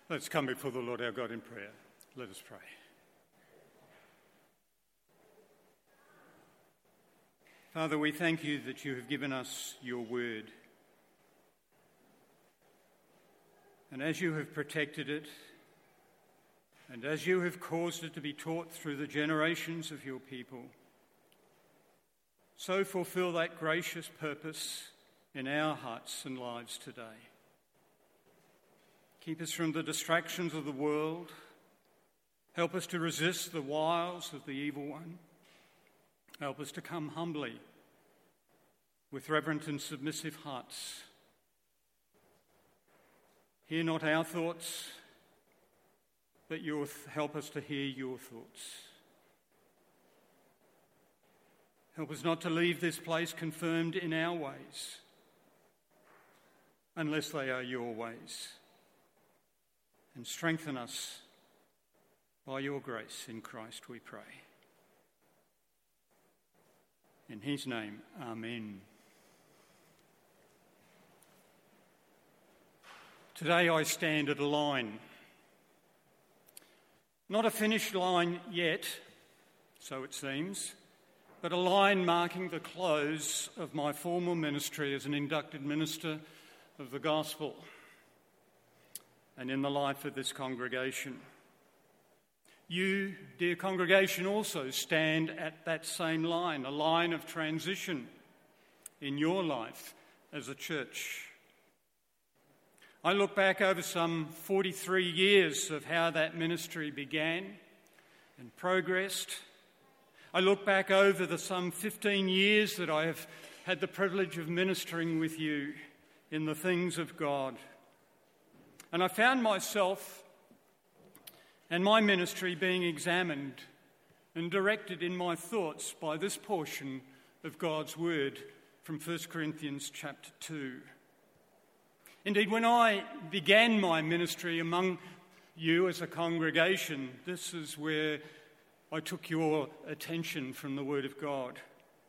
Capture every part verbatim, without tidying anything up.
Let's come before the Lord our God in prayer. Let us pray. Father, we thank you that you have given us your word. And as you have protected it, and as you have caused it to be taught through the generations of your people, so fulfill that gracious purpose in our hearts and lives today. Keep us from the distractions of the world. Help us to resist the wiles of the evil one. Help us to come humbly with reverent and submissive hearts. Hear not our thoughts, but your th- help us to hear your thoughts. Help us not to leave this place confirmed in our ways, unless they are your ways. And strengthen us by your grace in Christ, we pray. In his name, amen. Today I stand at a line. Not a finished line yet, so it seems, but a line marking the close of my formal ministry as an inducted minister of the gospel and in the life of this congregation. You, dear congregation, also stand at that same line, a line of transition in your life as a church. I look back over some forty-three years of how that ministry began and progressed. I look back over the some fifteen years that I have had the privilege of ministering with you in the things of God. And I found myself and my ministry being examined and directed in my thoughts by this portion of God's word from First Corinthians chapter two. Indeed, when I began my ministry among you as a congregation, this is where I took your attention from the Word of God.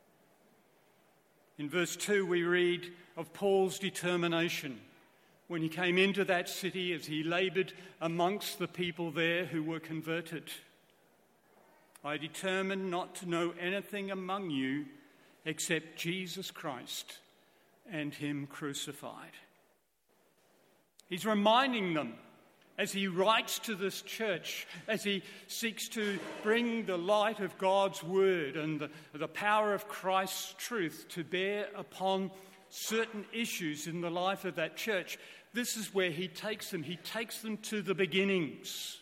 In verse two, we read of Paul's determination when he came into that city as he laboured amongst the people there who were converted. I determined not to know anything among you except Jesus Christ and him crucified. He's reminding them as he writes to this church, as he seeks to bring the light of God's word and the, the power of Christ's truth to bear upon certain issues in the life of that church. This is where he takes them. He takes them to the beginnings.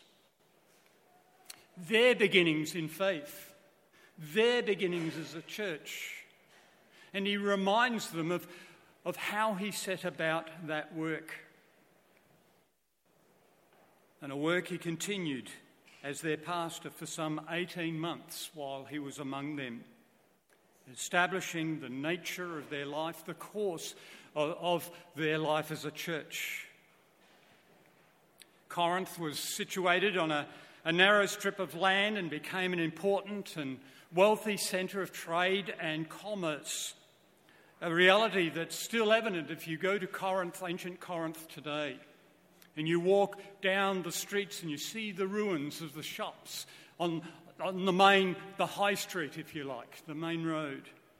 Their beginnings in faith. Their beginnings as a church. And he reminds them of, of how he set about that work. And a work he continued as their pastor for some eighteen months while he was among them, establishing the nature of their life, the course of, of their life as a church. Corinth was situated on a, a narrow strip of land and became an important and wealthy centre of trade and commerce, a reality that's still evident if you go to Corinth, ancient Corinth today. And you walk down the streets and you see the ruins of the shops on, on the main, the high street, if you like, the main road.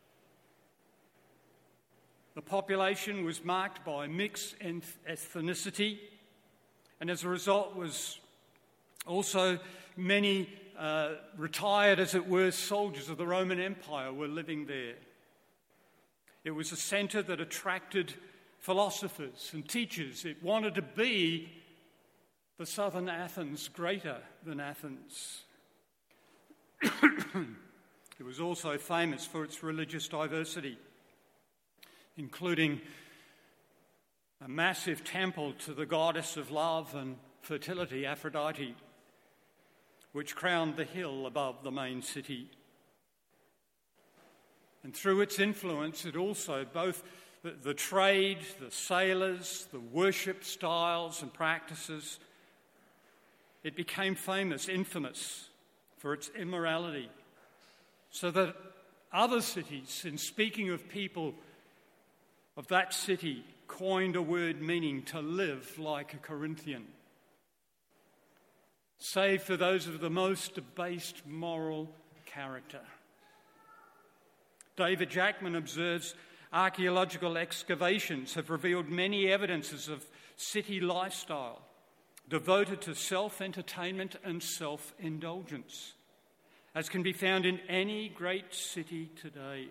The population was marked by mixed ethnicity, and as a result was also many uh, retired, as it were, soldiers of the Roman Empire were living there. It was a centre that attracted philosophers and teachers. It wanted to be the southern Athens, greater than Athens. It was also famous for its religious diversity, including a massive temple to the goddess of love and fertility, Aphrodite, which crowned the hill above the main city. And through its influence, it also both The, the trade, the sailors, the worship styles and practices, it became famous, infamous for its immorality, so that other cities, in speaking of people of that city, coined a word meaning to live like a Corinthian. save for those of the most debased moral character. David Jackman observes, archaeological excavations have revealed many evidences of city lifestyle devoted to self-entertainment and self-indulgence, as can be found in any great city today.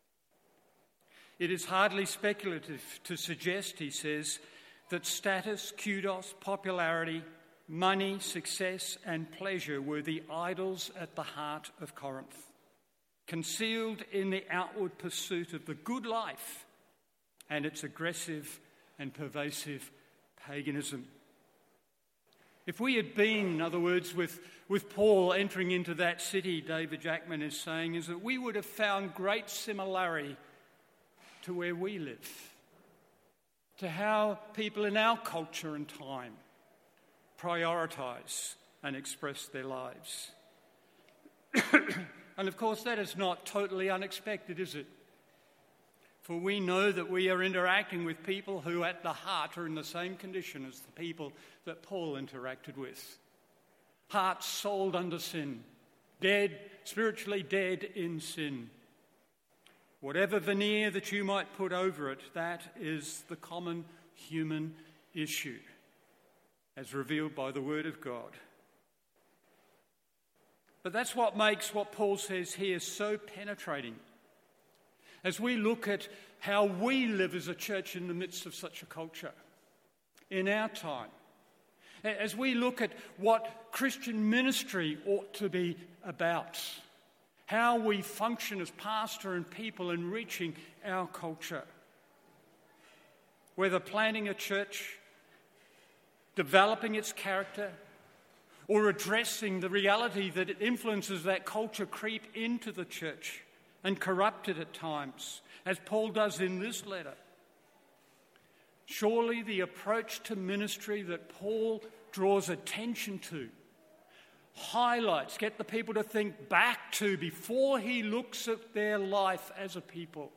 It is hardly speculative to suggest, he says, that status, kudos, popularity, money, success, and pleasure were the idols at the heart of Corinth, concealed in the outward pursuit of the good life and its aggressive and pervasive paganism. If we had been, in other words, with, with Paul entering into that city, David Jackman is saying, is that we would have found great similarity to where we live, to how people in our culture and time prioritise and express their lives. And of course, that is not totally unexpected, is it? For we know that we are interacting with people who at the heart are in the same condition as the people that Paul interacted with. Hearts sold under sin, dead, spiritually dead in sin. Whatever veneer that you might put over it, that is the common human issue, as revealed by the Word of God. But that's what makes what Paul says here so penetrating. As we look at how we live as a church in the midst of such a culture, in our time, as we look at what Christian ministry ought to be about, how we function as pastor and people in reaching our culture, whether planting a church, developing its character, or addressing the reality that it influences that culture creep into the church and corrupt it at times, as Paul does in this letter. Surely the approach to ministry that Paul draws attention to, highlights, get the people to think back to before he looks at their life as a people,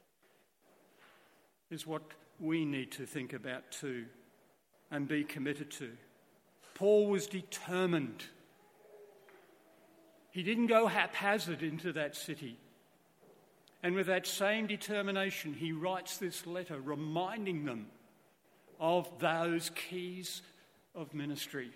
is what we need to think about too and be committed to. Paul was determined. He didn't go haphazard into that city. And with that same determination, he writes this letter reminding them of those keys of ministry.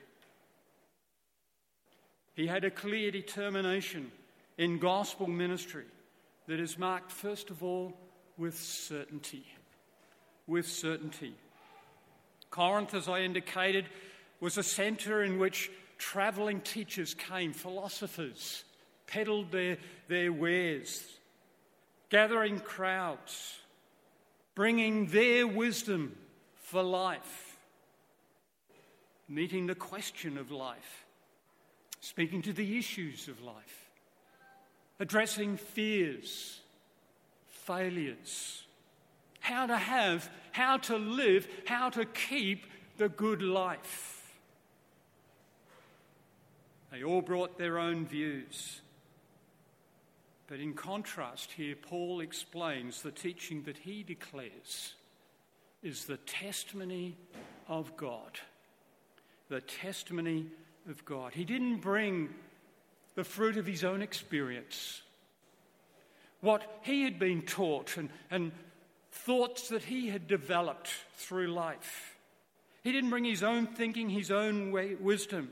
He had a clear determination in gospel ministry that is marked, first of all, with certainty. With certainty. Corinth, as I indicated, was a centre in which travelling teachers came, philosophers, peddled their, their wares, gathering crowds, bringing their wisdom for life, meeting the question of life, speaking to the issues of life, addressing fears, failures, how to have, how to live, how to keep the good life. They all brought their own views. But in contrast here, Paul explains the teaching that he declares is the testimony of God. The testimony of God. He didn't bring the fruit of his own experience, what he had been taught and, and thoughts that he had developed through life. He didn't bring his own thinking, his own way, wisdom.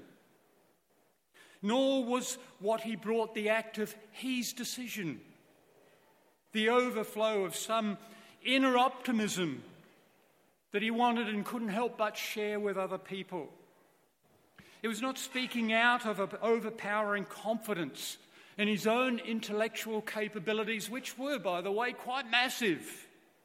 Nor was what he brought the act of his decision, the overflow of some inner optimism that he wanted and couldn't help but share with other people. It was not speaking out of an overpowering confidence in his own intellectual capabilities, which were, by the way, quite massive.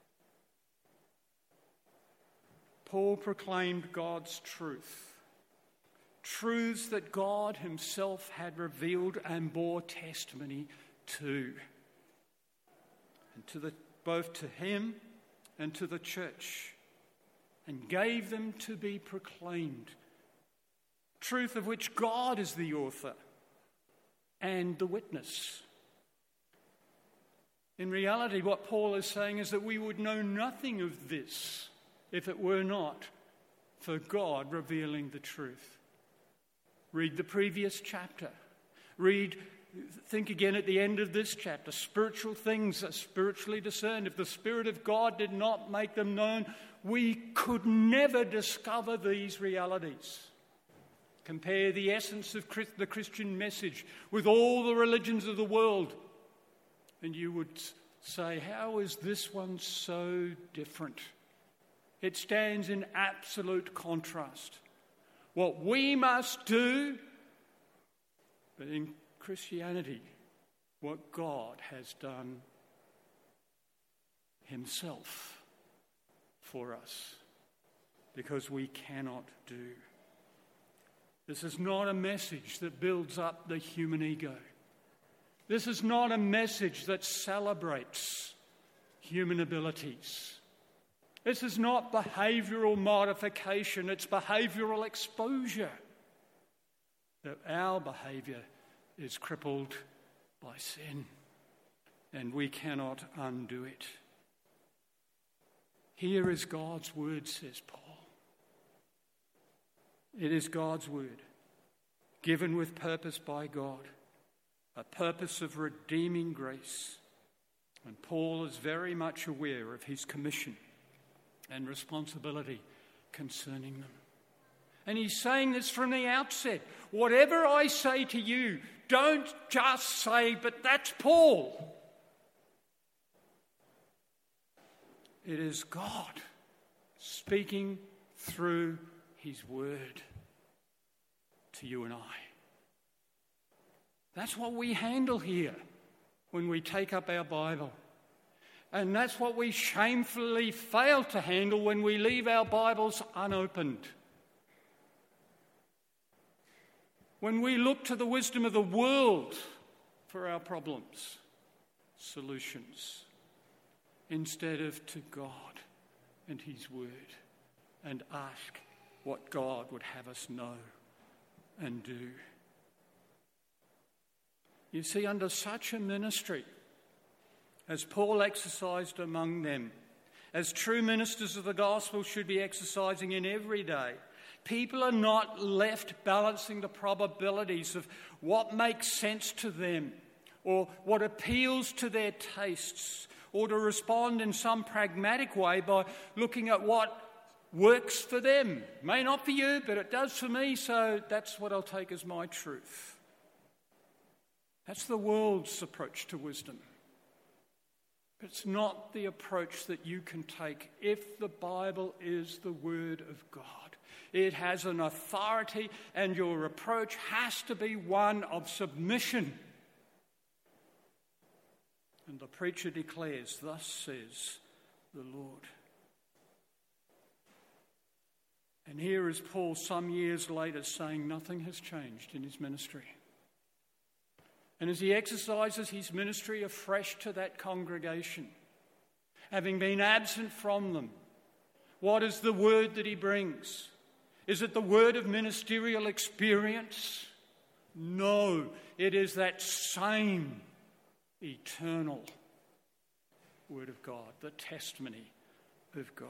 Paul proclaimed God's truth. Truths that God himself had revealed and bore testimony to. And to the, both to him and to the church. And gave them to be proclaimed. Truth of which God is the author and the witness. In reality, what Paul is saying is that we would know nothing of this if it were not for God revealing the truth. Read the previous chapter. Read, think again at the end of this chapter. Spiritual things are spiritually discerned. If the Spirit of God did not make them known, we could never discover these realities. Compare the essence of the Christian message with all the religions of the world, and you would say, how is this one so different? It stands in absolute contrast. What we must do, but in Christianity, what God has done himself for us, because we cannot do. This is not a message that builds up the human ego. This is not a message that celebrates human abilities. This is not behavioural modification, it's behavioural exposure. That our behaviour is crippled by sin, and we cannot undo it. Here is God's word, says Paul. It is God's word, given with purpose by God, a purpose of redeeming grace. And Paul is very much aware of his commission and responsibility concerning them. And he's saying this from the outset. Whatever I say to you, don't just say, but that's Paul. It is God speaking through his word to you and I. That's what we handle here when we take up our Bible. And that's what we shamefully fail to handle when we leave our Bibles unopened. When we look to the wisdom of the world for our problems, solutions, instead of to God and his word, and ask what God would have us know and do. You see, under such a ministry, as Paul exercised among them, as true ministers of the gospel should be exercising in every day, people are not left balancing the probabilities of what makes sense to them or what appeals to their tastes, or to respond in some pragmatic way by looking at what works for them. May not for you, but it does for me, so that's what I'll take as my truth. That's the world's approach to wisdom. But it's not the approach that you can take if the Bible is the Word of God. It has an authority, and your approach has to be one of submission. And the preacher declares, "Thus says the Lord." And here is Paul some years later saying nothing has changed in his ministry. And as he exercises his ministry afresh to that congregation, having been absent from them, what is the word that he brings? Is it the word of ministerial experience? No, it is that same eternal word of God, the testimony of God.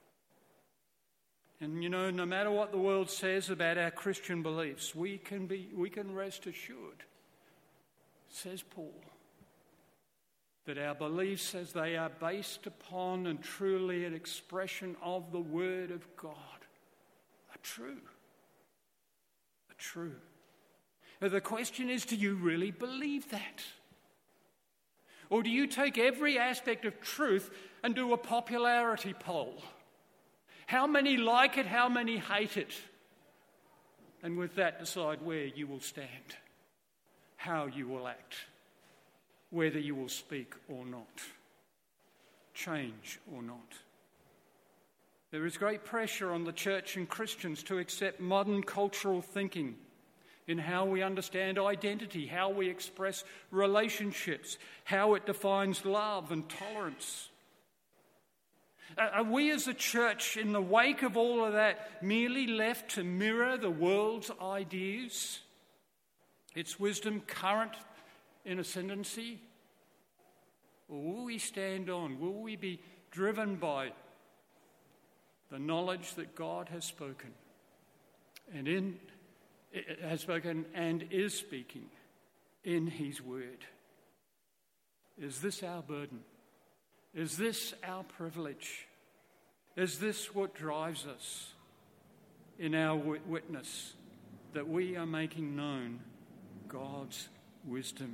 And you know, no matter what the world says about our Christian beliefs, we can be, we can rest assured, says Paul, that our beliefs as they are based upon and truly an expression of the Word of God are true. Are true. Now the question is, do you really believe that? Or do you take every aspect of truth and do a popularity poll? How many like it, how many hate it? And with that decide where you will stand, how you will act, whether you will speak or not, change or not. There is great pressure on the church and Christians to accept modern cultural thinking in how we understand identity, how we express relationships, how it defines love and tolerance. Are we as a church, in the wake of all of that, merely left to mirror the world's ideas? Its wisdom current in ascendancy? Or will we stand on? Will we be driven by the knowledge that God has spoken? And in has spoken and is speaking in his word. Is this our burden? Is this our privilege? Is this what drives us in our witness, that we are making known God's wisdom?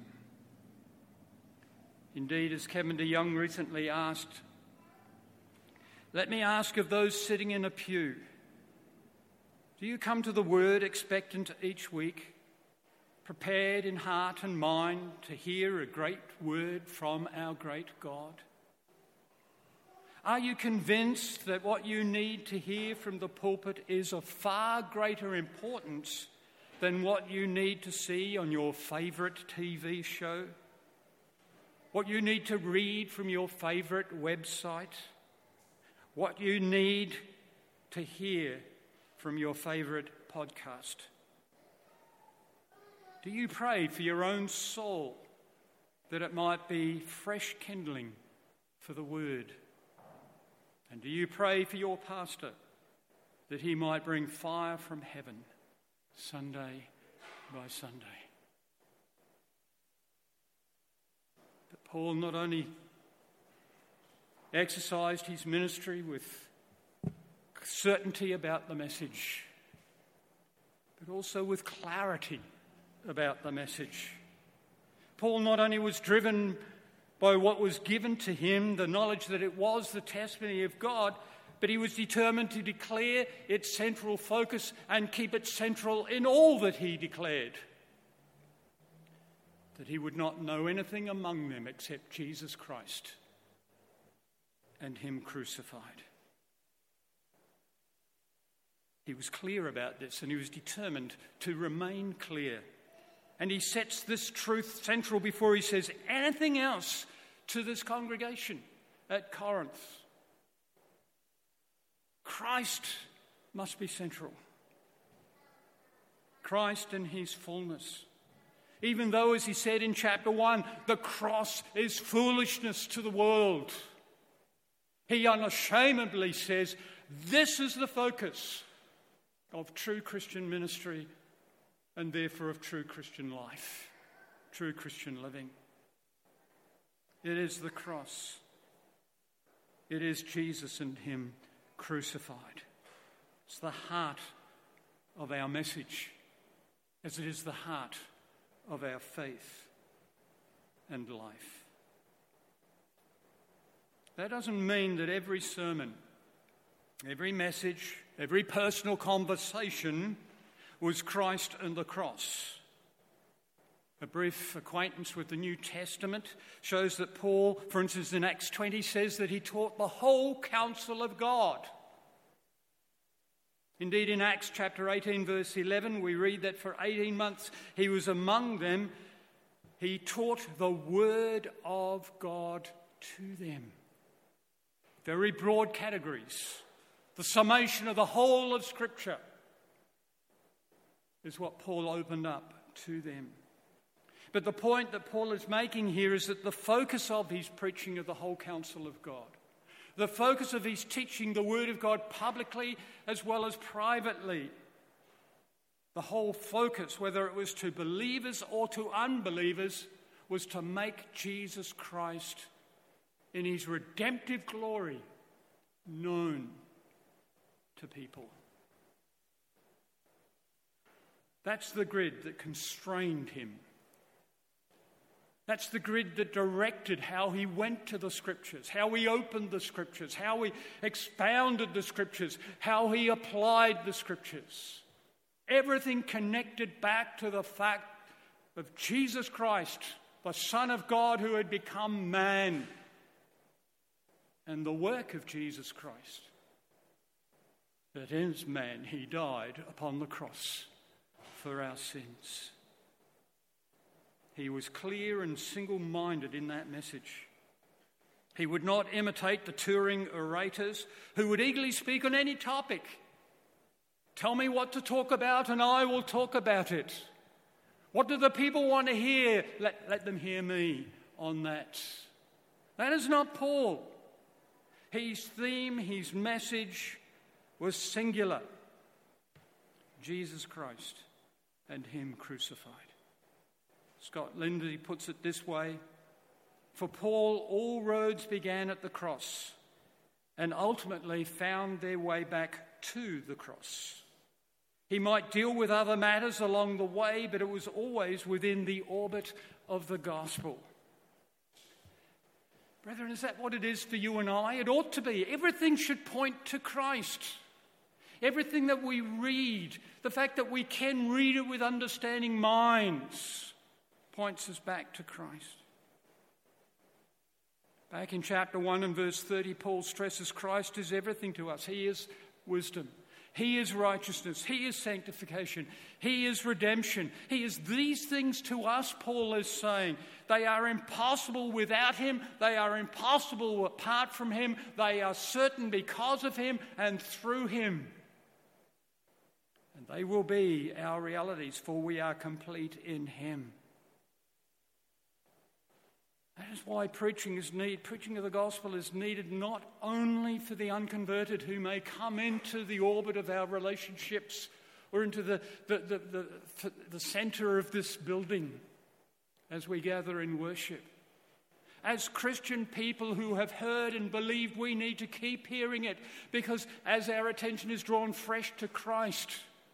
Indeed, as Kevin DeYoung recently asked, let me ask of those sitting in a pew, do you come to the word expectant each week, prepared in heart and mind to hear a great word from our great God? Are you convinced that what you need to hear from the pulpit is of far greater importance than what you need to see on your favourite T V show? What you need to read from your favourite website? What you need to hear from your favourite podcast? Do you pray for your own soul that it might be fresh kindling for the word? And do you pray for your pastor that he might bring fire from heaven Sunday by Sunday? But Paul not only exercised his ministry with certainty about the message, but also with clarity about the message. Paul not only was driven by what was given to him, the knowledge that it was the testimony of God, but he was determined to declare its central focus and keep it central in all that he declared. That he would not know anything among them except Jesus Christ and him crucified. He was clear about this, and he was determined to remain clear. And he sets this truth central before he says anything else to this congregation at Corinth. Christ must be central. Christ in his fullness. Even though, as he said in chapter one, the cross is foolishness to the world, he unashamedly says, this is the focus of true Christian ministry and therefore of true Christian life, true Christian living. It is the cross. It is Jesus and him crucified. It's the heart of our message, as it is the heart of our faith and life. That doesn't mean that every sermon, every message, every personal conversation was Christ and the cross. A brief acquaintance with the New Testament shows that Paul, for instance, in Acts twenty, says that he taught the whole counsel of God. Indeed, in Acts chapter eighteen, verse eleven, we read that for eighteen months he was among them. He taught the word of God to them. Very broad categories. The summation of the whole of Scripture is what Paul opened up to them. But the point that Paul is making here is that the focus of his preaching of the whole counsel of God, the focus of his teaching the word of God publicly as well as privately, the whole focus, whether it was to believers or to unbelievers, was to make Jesus Christ in his redemptive glory known to people. That's the grid that constrained him. That's the grid that directed how he went to the Scriptures, how he opened the Scriptures, how he expounded the Scriptures, how he applied the Scriptures. Everything connected back to the fact of Jesus Christ, the Son of God who had become man, and the work of Jesus Christ. That as man, he died upon the cross for our sins. He was clear and single-minded in that message. He would not imitate the touring orators who would eagerly speak on any topic. Tell me what to talk about and I will talk about it. What do the people want to hear? Let, let them hear me on that. That is not Paul. His theme, his message was singular. Jesus Christ and him crucified. Scott Lindsay puts it this way: for Paul, all roads began at the cross and ultimately found their way back to the cross. He might deal with other matters along the way, but it was always within the orbit of the gospel. Brethren, is that what it is for you and I? It ought to be. Everything should point to Christ. Everything that we read, the fact that we can read it with understanding minds, points us back to Christ. Back in chapter one and verse thirty, Paul stresses Christ is everything to us. He is wisdom. He is righteousness. He is sanctification. He is redemption. He is these things to us, Paul is saying. They are impossible without him. They are impossible apart from him. They are certain because of him and through him. And they will be our realities, for we are complete in him. That is why preaching is need. Preaching of the gospel is needed not only for the unconverted who may come into the orbit of our relationships or into the, the, the, the, the centre of this building as we gather in worship. As Christian people who have heard and believed, we need to keep hearing it, because as our attention is drawn fresh to Christ,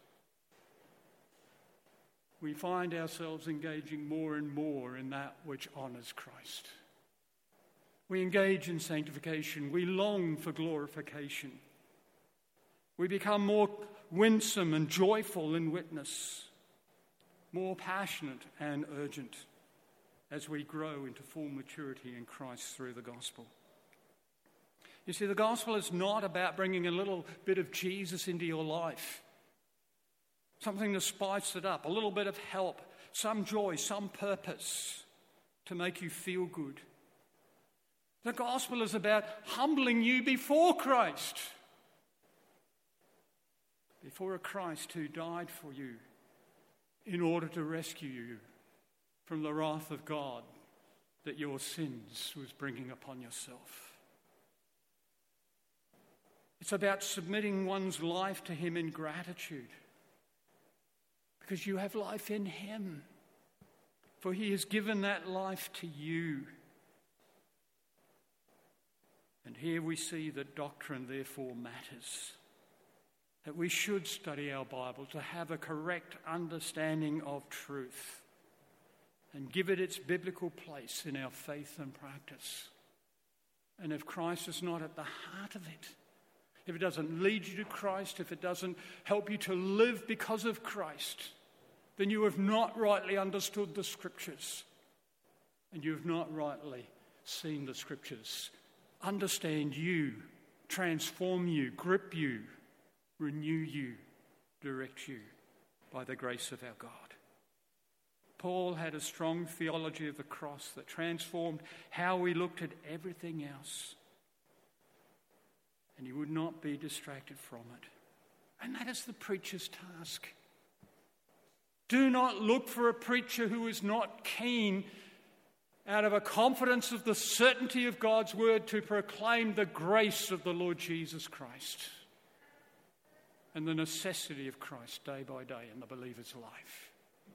we find ourselves engaging more and more in that which honours Christ. We engage in sanctification. We long for glorification. We become more winsome and joyful in witness, more passionate and urgent as we grow into full maturity in Christ through the gospel. You see, the gospel is not about bringing a little bit of Jesus into your life. Something to spice it up, a little bit of help, some joy, some purpose to make you feel good. The gospel is about humbling you before Christ, before a Christ who died for you in order to rescue you from the wrath of God that your sins was bringing upon yourself. It's about submitting one's life to him in gratitude, because you have life in him, for he has given that life to you. And here we see that doctrine therefore matters, that we should study our Bible to have a correct understanding of truth and give it its biblical place in our faith and practice. And if Christ is not at the heart of it, if it doesn't lead you to Christ, if it doesn't help you to live because of Christ, then you have not rightly understood the Scriptures, and you have not rightly seen the Scriptures understand you, transform you, grip you, renew you, direct you by the grace of our God. Paul had a strong theology of the cross that transformed how we looked at everything else, and he would not be distracted from it. And that is the preacher's task. Do not look for a preacher who is not keen, out of a confidence of the certainty of God's word, to proclaim the grace of the Lord Jesus Christ and the necessity of Christ day by day in the believer's life.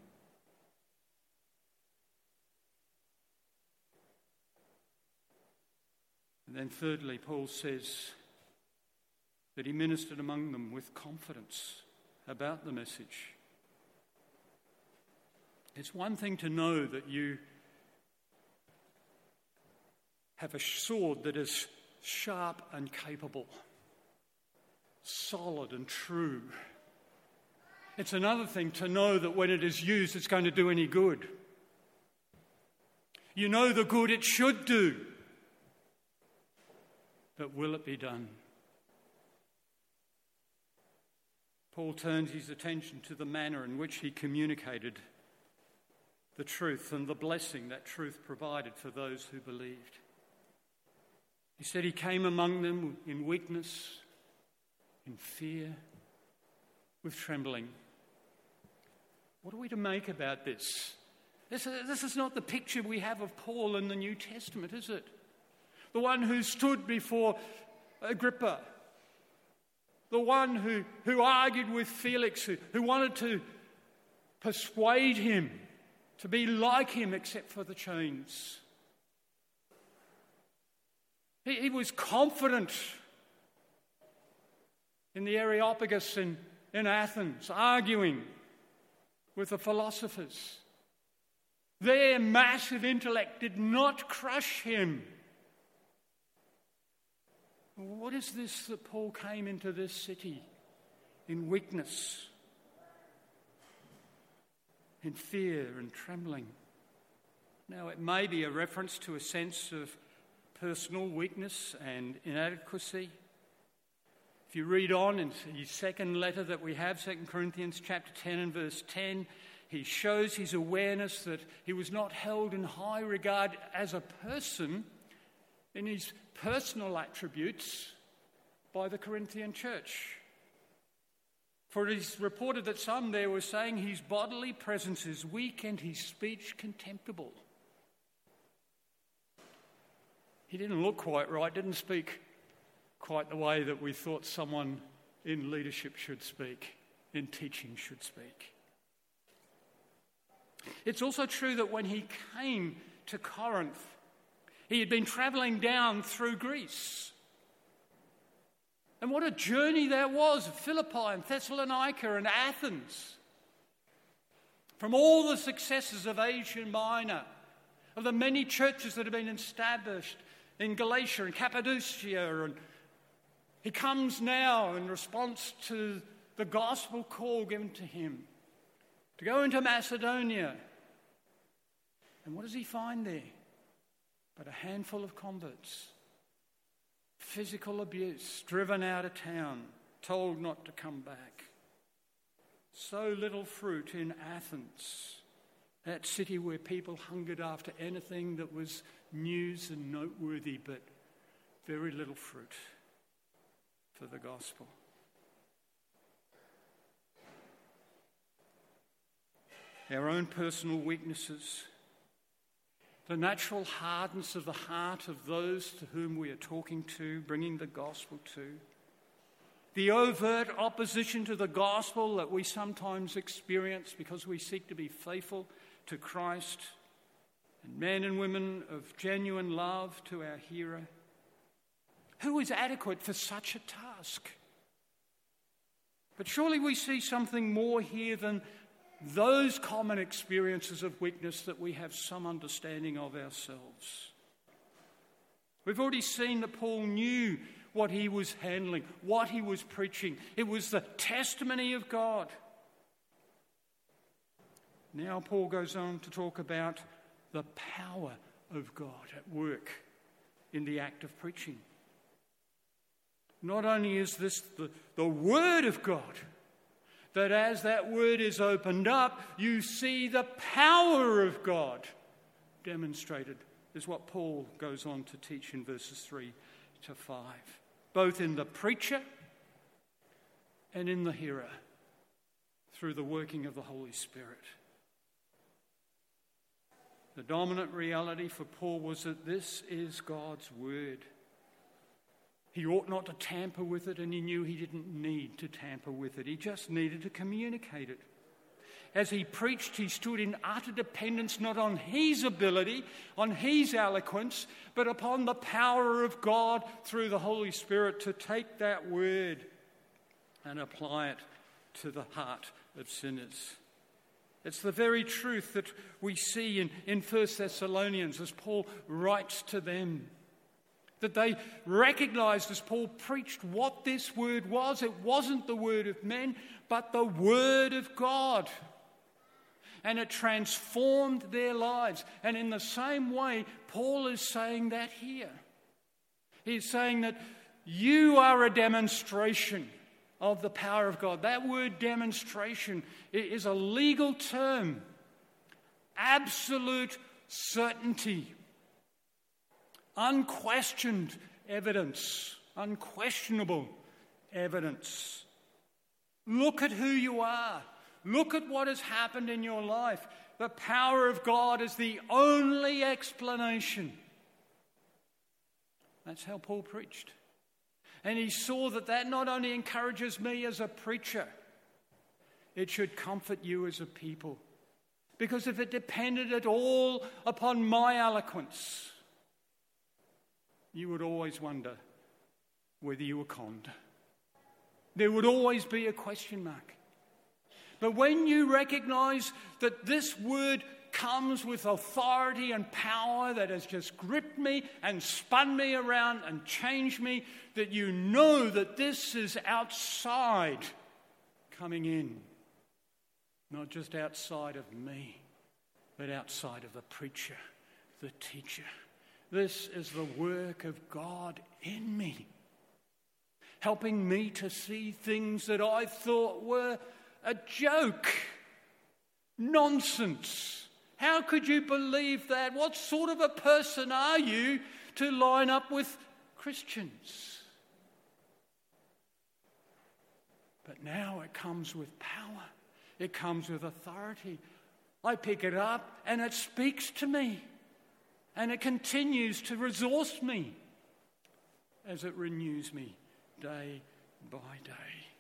And then thirdly, Paul says that he ministered among them with confidence about the message. It's one thing to know that you have a sword that is sharp and capable, solid and true. It's another thing to know that when it is used, it's going to do any good. You know the good it should do, but will it be done? Paul turns his attention to the manner in which he communicated the truth and the blessing that truth provided for those who believed. He said he came among them in weakness, in fear, with trembling. What are we to make about this? This, this is not the picture we have of Paul in the New Testament, is it? The one who stood before Agrippa, the one who, who argued with Felix, who, who wanted to persuade him to be like him except for the chains. He, he was confident in the Areopagus in, in Athens, arguing with the philosophers. Their massive intellect did not crush him. What is this that Paul came into this city in weakness, in fear and trembling? Now, it may be a reference to a sense of personal weakness and inadequacy. If you read on in his second letter that we have, Second Corinthians chapter ten and verse ten, he shows his awareness that he was not held in high regard as a person in his personal attributes by the Corinthian church. For it is reported that some there were saying his bodily presence is weak and his speech contemptible. He didn't look quite right, didn't speak quite the way that we thought someone in leadership should speak, in teaching should speak. It's also true that when he came to Corinth, he had been travelling down through Greece. And what a journey that was, Philippi and Thessalonica and Athens. From all the successes of Asia Minor, of the many churches that have been established in Galatia and Cappadocia, and he comes now in response to the gospel call given to him to go into Macedonia. And what does he find there? But a handful of converts. Physical abuse, driven out of town, told not to come back. So little fruit in Athens, that city where people hungered after anything that was news and noteworthy, but very little fruit for the gospel. Our own personal weaknesses, the natural hardness of the heart of those to whom we are talking to, bringing the gospel to, the overt opposition to the gospel that we sometimes experience because we seek to be faithful to Christ, and men and women of genuine love to our hero. Who is adequate for such a task? But surely we see something more here than those common experiences of weakness that we have some understanding of ourselves. We've already seen that Paul knew what he was handling, what he was preaching. It was the testimony of God. Now Paul goes on to talk about the power of God at work in the act of preaching. Not only is this the, the word of God, that as that word is opened up, you see the power of God demonstrated, is what Paul goes on to teach in verses three to five, both in the preacher and in the hearer, through the working of the Holy Spirit. The dominant reality for Paul was that this is God's word. He ought not to tamper with it, and he knew he didn't need to tamper with it. He just needed to communicate it. As he preached, he stood in utter dependence not on his ability, on his eloquence, but upon the power of God through the Holy Spirit to take that word and apply it to the heart of sinners. It's the very truth that we see in, in First Thessalonians as Paul writes to them. That they recognized as Paul preached what this word was. It wasn't the word of men, but the word of God. And it transformed their lives. And in the same way, Paul is saying that here. He's saying that you are a demonstration of the power of God. That word demonstration is a legal term. Absolute certainty. Unquestioned evidence, unquestionable evidence. Look at who you are. Look at what has happened in your life. The power of God is the only explanation. That's how Paul preached. And he saw that that not only encourages me as a preacher, It should comfort you as a people. Because if it depended at all upon my eloquence, you would always wonder whether you were conned. There would always be a question mark. But when you recognize that this word comes with authority and power that has just gripped me and spun me around and changed me, that you know that this is outside coming in. Not just outside of me, but outside of the preacher, the teacher. This is the work of God in me, helping me to see things that I thought were a joke, nonsense. How could you believe that? What sort of a person are you to line up with Christians? But now it comes with power. It comes with authority. I pick it up and it speaks to me. And it continues to resource me as it renews me day by day.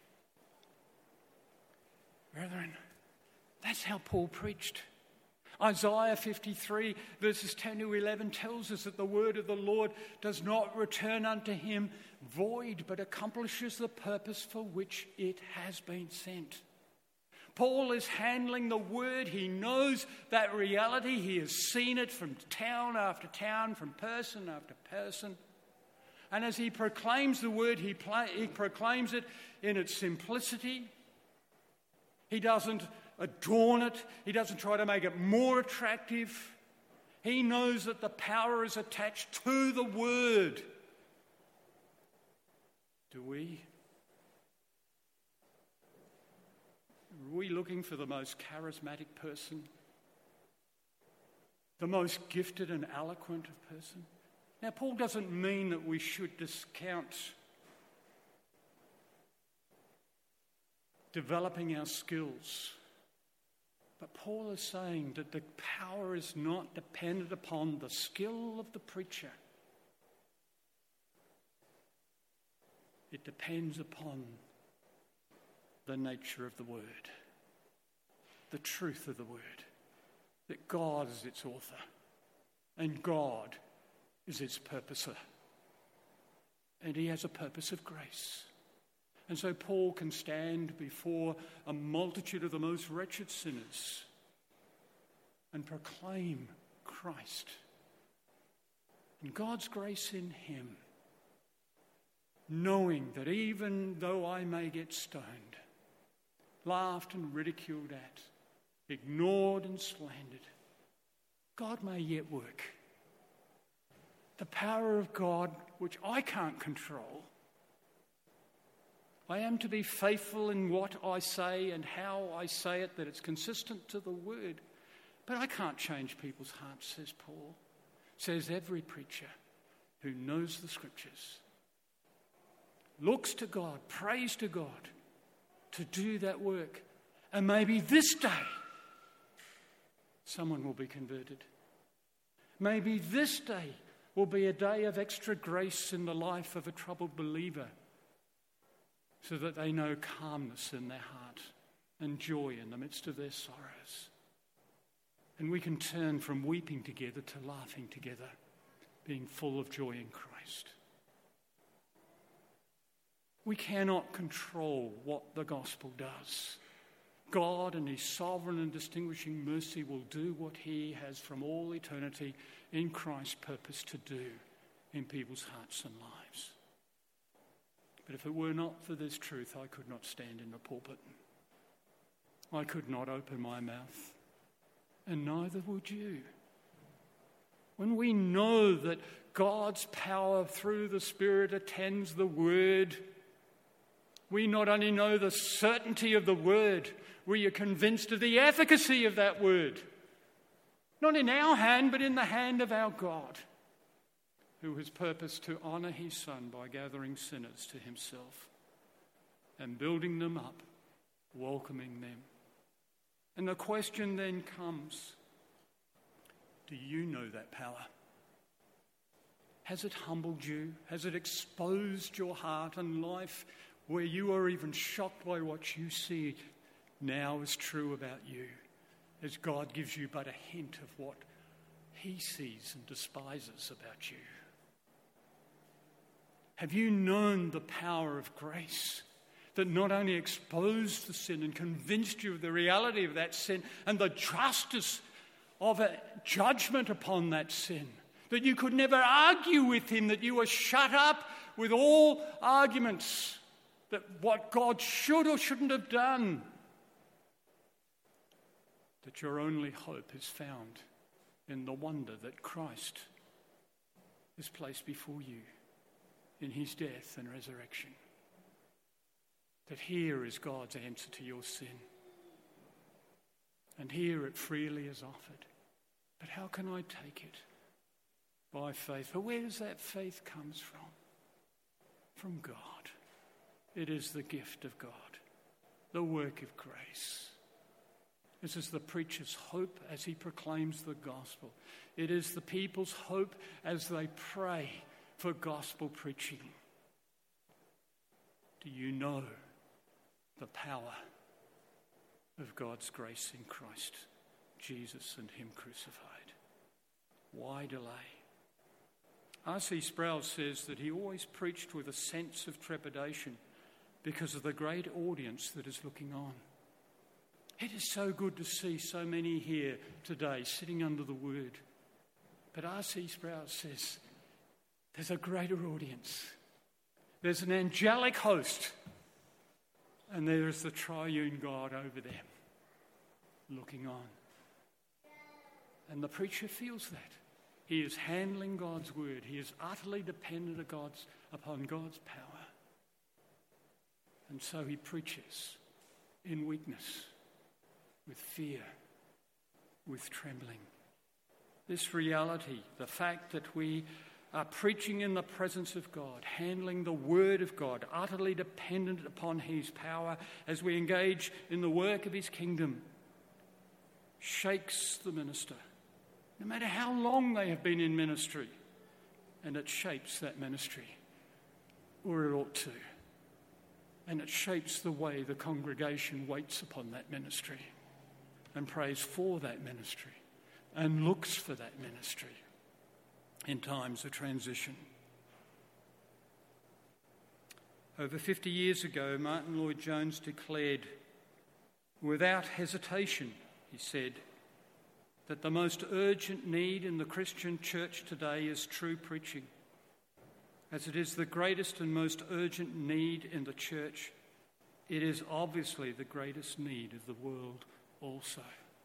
Brethren, that's how Paul preached. Isaiah fifty-three verses ten to eleven tells us that the word of the Lord does not return unto him void, but accomplishes the purpose for which it has been sent. Paul is handling the word. He knows that reality. He has seen it from town after town, from person after person. And as he proclaims the word, he, play, he proclaims it in its simplicity. He doesn't adorn it. He doesn't try to make it more attractive. He knows that the power is attached to the word. Do we? Are we looking for the most charismatic person? The most gifted and eloquent of person? Now, Paul doesn't mean that we should discount developing our skills. But Paul is saying that the power is not dependent upon the skill of the preacher. It depends upon the nature of the word, the truth of the word, that God is its author and God is its purposer. And he has a purpose of grace. And so Paul can stand before a multitude of the most wretched sinners and proclaim Christ and God's grace in him, knowing that even though I may get stoned, laughed and ridiculed at, ignored and slandered, God may yet work. The power of God, which I can't control. I am to be faithful in what I say and how I say it, that it's consistent to the word. But I can't change people's hearts, says Paul. Says every preacher who knows the scriptures, looks to God, prays to God to do that work. And maybe this day someone will be converted. Maybe this day will be a day of extra grace in the life of a troubled believer, so that they know calmness in their heart and joy in the midst of their sorrows. And we can turn from weeping together to laughing together, being full of joy in Christ. We cannot control what the gospel does. God in his sovereign and distinguishing mercy will do what he has from all eternity in Christ's purpose to do in people's hearts and lives. But if it were not for this truth, I could not stand in the pulpit. I could not open my mouth, and neither would you. When we know that God's power through the Spirit attends the word, we not only know the certainty of the word, we are convinced of the efficacy of that word. Not in our hand, but in the hand of our God, who has purposed to honour his Son by gathering sinners to himself and building them up, welcoming them. And the question then comes, do you know that power? Has it humbled you? Has it exposed your heart and life where you are even shocked by what you see now is true about you, as God gives you but a hint of what he sees and despises about you. Have you known the power of grace that not only exposed the sin and convinced you of the reality of that sin and the justice of a judgment upon that sin, that you could never argue with him, that you were shut up with all arguments, that what God should or shouldn't have done, that your only hope is found in the wonder that Christ is placed before you in his death and resurrection. That here is God's answer to your sin. And here it freely is offered. But how can I take it? By faith. But where does that faith come from? From God. It is the gift of God, the work of grace. This is the preacher's hope as he proclaims the gospel. It is the people's hope as they pray for gospel preaching. Do you know the power of God's grace in Christ Jesus and him crucified? Why delay? R C Sproul says that he always preached with a sense of trepidation because of the great audience that is looking on. It is so good to see so many here today sitting under the word. But R C Sproul says there's a greater audience. There's an angelic host. And there is the triune God over them, looking on. And the preacher feels that. He is handling God's word. He is utterly dependent on God's, upon God's power. And so he preaches in weakness, with fear, with trembling. This reality, the fact that we are preaching in the presence of God, handling the word of God, utterly dependent upon his power as we engage in the work of his kingdom, shakes the minister, no matter how long they have been in ministry. And it shapes that ministry, or it ought to. And it shapes the way the congregation waits upon that ministry and prays for that ministry and looks for that ministry in times of transition. Over fifty years ago, Martin Lloyd-Jones declared, without hesitation, he said, that the most urgent need in the Christian church today is true preaching, as it is the greatest and most urgent need in the church. It is obviously the greatest need of the world also.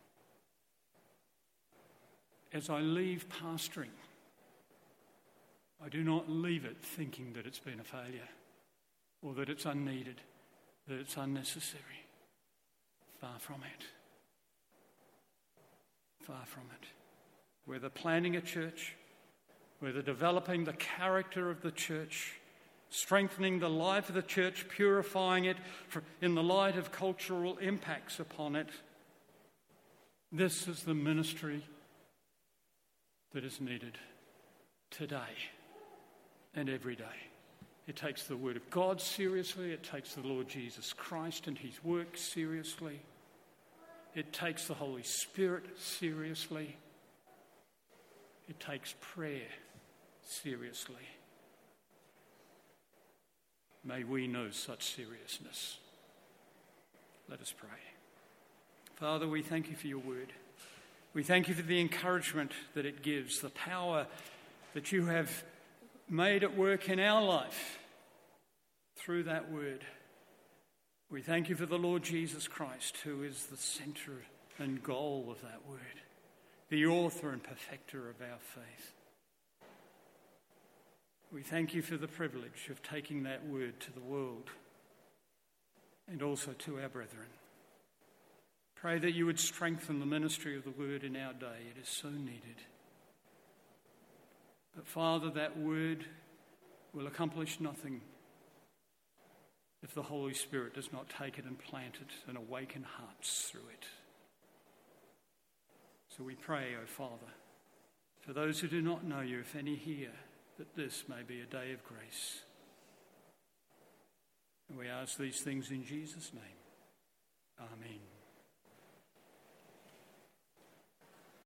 As I leave pastoring, I do not leave it thinking that it's been a failure or that it's unneeded, that it's unnecessary. Far from it. Far from it. Whether planning a church, whether developing the character of the church, strengthening the life of the church, purifying it in the light of cultural impacts upon it, this is the ministry that is needed today and every day. It takes the word of God seriously. It takes the Lord Jesus Christ and his work seriously. It takes the Holy Spirit seriously. It takes prayer seriously. May we know such seriousness. Let us pray. Father, we thank you for your word. We thank you for the encouragement that it gives, the power that you have made at work in our life through that word. We thank you for the Lord Jesus Christ, who is the centre and goal of that word, the author and perfecter of our faith. We thank you for the privilege of taking that word to the world and also to our brethren. Pray that you would strengthen the ministry of the word in our day. It is so needed. But Father, that word will accomplish nothing if the Holy Spirit does not take it and plant it and awaken hearts through it. So we pray, O Father, for those who do not know you, if any here, that this may be a day of grace. And we ask these things in Jesus' name. Amen.